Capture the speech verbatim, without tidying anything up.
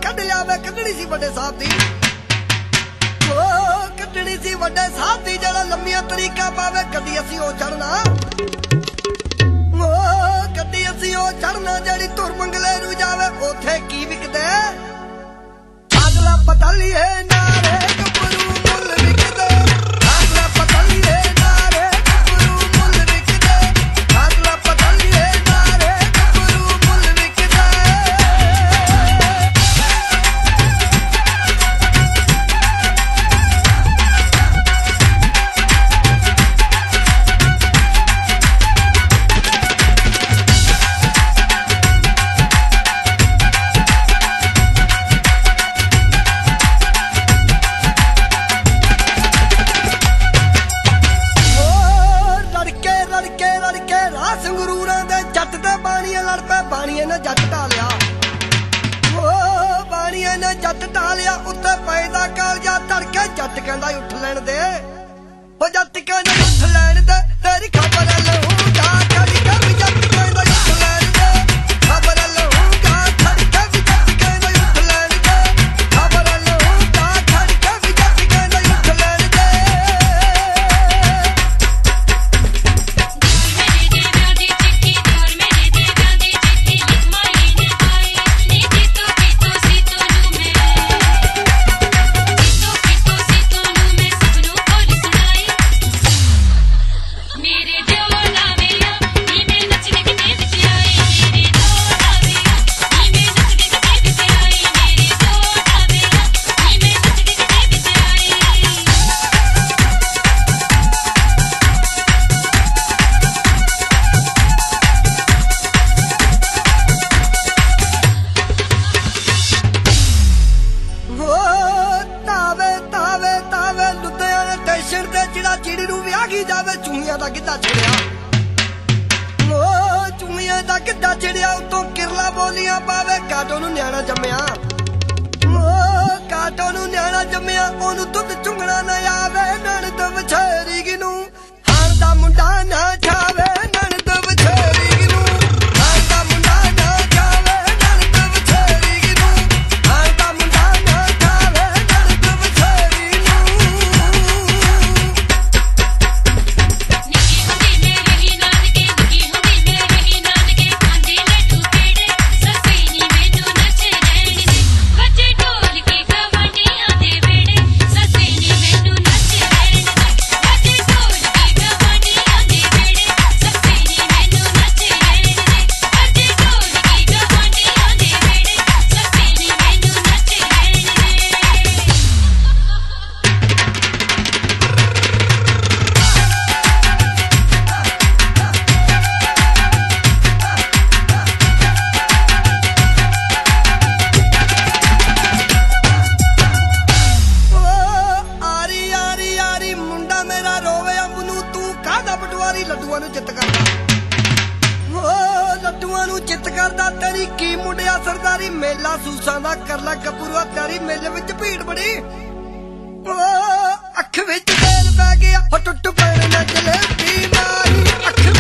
कढ़ लिया वे कढ़नी सी वड्डे साहब दी ओ कढ़नी सी वड्डे साहब दी जड़ा लम्मियां तरीका पावे कदी असी ओ चढ़ना ओ कदी असी ओ चढ़ना जड़ी तुर मंगले नू जावे ओथे की विकदे अगला पता लिए नारे कपरू मुल विकदे अगला पता लिए नारे कपरू मुल विकदे अगला पता लिए नारे कपरू मुल विकदे बाणिए ने जट टालिया ओ बाणिए ने जट टालिया उत्ते पैदा कालजा धड़के जट कहंदा उठ लैण दे ओ जट कहंदा उठ लैण दे तेरी खबर लहूंगा धड़के भी जट कहंदा उठ लैण दे खबर लहूंगा धड़के भी जट कहंदा उठ लैण दे खबर लहूंगा धड़के भी जट कहंदा उठ लैण दे चिड़ी नू विआही जावे चूहियां दा गिद्धा छिड़िया ओ चूहियां दा गिद्धा छिड़िया उतों किरला बोलियां पावे काटो नू न्याणा जम्मिया ओ काटो नू न्याणा जम्मिया ओनू दुध चुंगना ना आवे नणद वछेरी गिनू हाण दा मुंडा ना जावे नणद वछेरी गिनू हाण दा मुंडा ना जावे नणद वछेरी गिनू हाण दा मुंडा ना जावे नणद वछेरी लड्डूआं नू चित करदा ओ लड्डूआं नू चित करदा तेरी की मुंडिया सरदारी मेला सूसां दा कर लै गब्बरूआ तेरी मेले विच भीड़ बड़ी ओ अख विच तेल पै गया हो टुट पैण ना जलेबी मारी अख